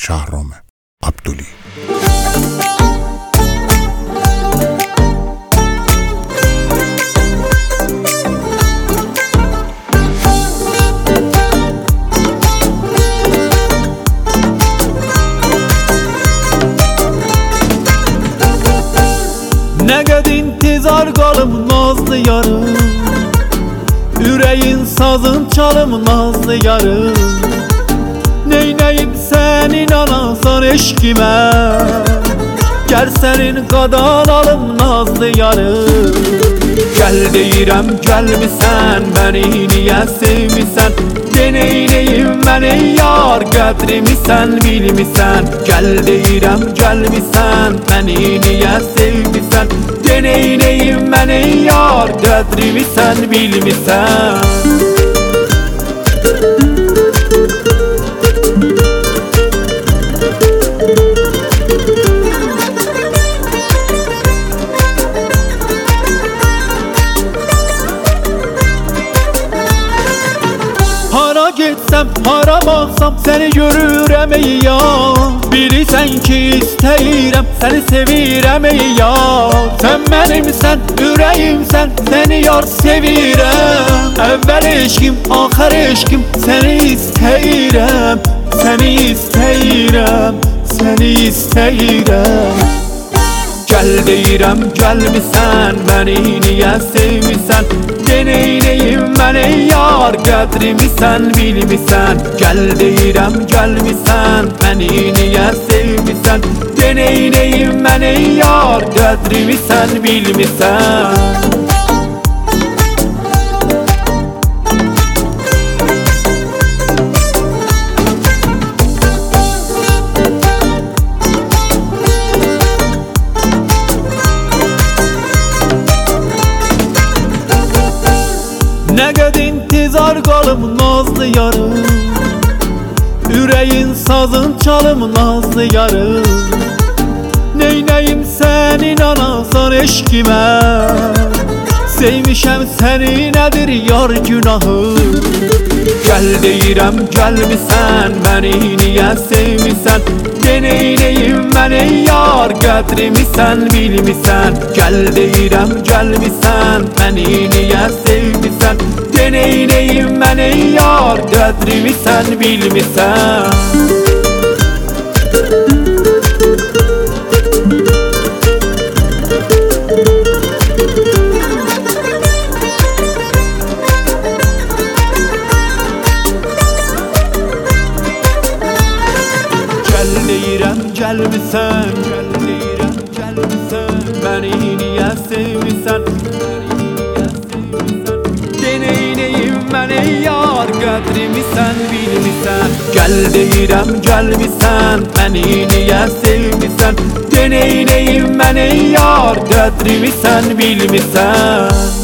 Şahrome Abduli. Ne kadar intizar qalım nazlı yarım, yüreğin sazın çalım nazlı yarım. Neyneyim sen inanasan eşkime, gel senin kadar alım nazlı yarım. Gel deyirəm gəlmisən, beni niyə sevmisən? Deneyneyim mən ey yar, qədrimi sən bilmisən. Gel deyirəm gəlmisən, beni niyə sevmisən? Deneyneyim mən ey yar, qədrimi sən bilmisən. Hara getsem, hara baxsam seni görürəm ey yar. Bilirsən ki istəyirəm, seni sevirəm ey yar. Sen benimsən, ürəyimsən, seni yar sevirəm. Əvvəl eşkim, axır eşkim, seni istəyirəm. Seni istəyirəm, seni istəyirəm. Gel deyirəm gəlmisən, beni niyə sevmisən? Deneyneyim mən ey yar, qədrimi sən bilmisən. Gel deyirəm gəlmisən, beni niyə sevmisən? Deneyneyim mən ey yar, qədrimi sən bilmisən. Ne kadar intizar qalım nazlı yarım, yüreğin sazın çalım nazlı yarım. Neyneyim sen inanasan eşkime, sevmişəm seni nedir yar günahı? Gel deyirəm gəlmisən, beni niyə sevmisən? Deneyneyim mən ey yar, qədrimi sən bilmisən. Gel deyirəm gəlmisən, beni niyə sevmisən? Deneyneyim mən ey yar, qədrimi sən bilmisən. Gel deyirəm gəlmisən, gel deyirəm gəlmisən, beni niyə sevmisən? Deneyneyim mən ey yar, qədrimi sən bilmisən. Gel deyirəm gəlmisən, beni niyə sevmisən? Deneyneyim mən ey yar, qədrimi sən bilmisən.